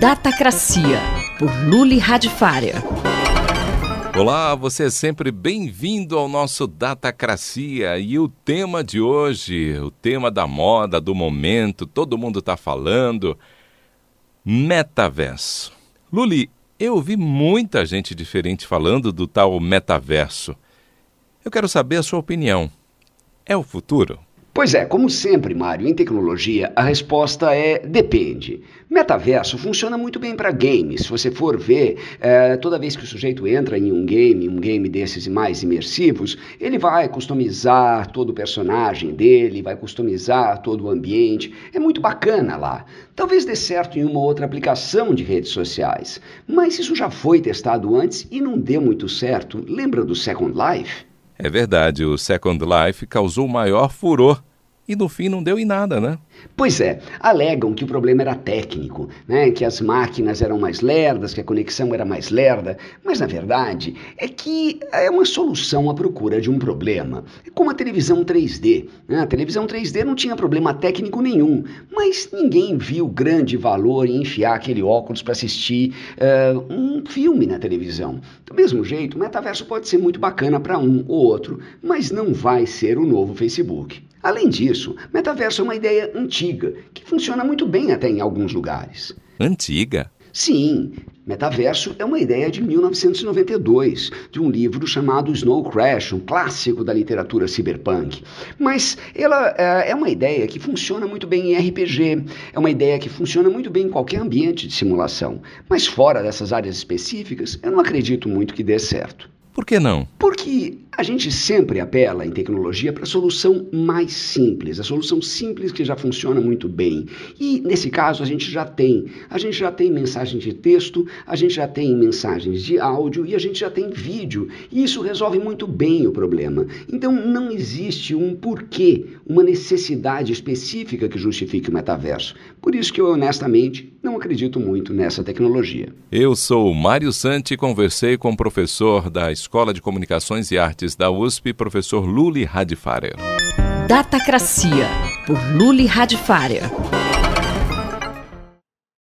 Datacracia, por Luli Radifária. Olá, você é sempre bem-vindo ao nosso Datacracia. E o tema de hoje, o tema da moda, do momento, todo mundo está falando, metaverso. Luli, eu ouvi muita gente diferente falando do tal metaverso. Eu quero saber a sua opinião. É o futuro? Pois é, como sempre, Mário, em tecnologia, a resposta é depende. Metaverso funciona muito bem para games. Se você for ver, toda vez que o sujeito entra em um game desses mais imersivos, ele vai customizar todo o personagem dele, vai customizar todo o ambiente. É muito bacana lá. Talvez dê certo em uma outra aplicação de redes sociais, mas isso já foi testado antes e não deu muito certo. Lembra do Second Life? É verdade, o Second Life causou maior furor e no fim não deu em nada, né? Pois é, alegam que o problema era técnico, né? Que as máquinas eram mais lerdas, que a conexão era mais lerda, mas na verdade é que é uma solução à procura de um problema. É como a televisão 3D, né? A televisão 3D não tinha problema técnico nenhum, mas ninguém viu grande valor em enfiar aquele óculos para assistir um filme na televisão. Do mesmo jeito, o metaverso pode ser muito bacana para um ou outro, mas não vai ser o novo Facebook. Além disso, metaverso é uma ideia antiga, que funciona muito bem até em alguns lugares. Antiga? Sim, metaverso é uma ideia de 1992, de um livro chamado Snow Crash, um clássico da literatura cyberpunk. Mas ela é uma ideia que funciona muito bem em RPG, é uma ideia que funciona muito bem em qualquer ambiente de simulação. Mas fora dessas áreas específicas, eu não acredito muito que dê certo. Por que não? Porque a gente sempre apela em tecnologia para a solução mais simples, a solução simples que já funciona muito bem. E nesse caso a gente já tem mensagens de texto, a gente já tem mensagens de áudio e a gente já tem vídeo. E isso resolve muito bem o problema. Então não existe um porquê, uma necessidade específica que justifique o metaverso. Por isso que eu honestamente não acredito muito nessa tecnologia. Eu sou o Mário Santi e conversei com o professor da Escola de Comunicações e Artes da USP, professor Luli Radifária. Datacracia, por Luli Radifária.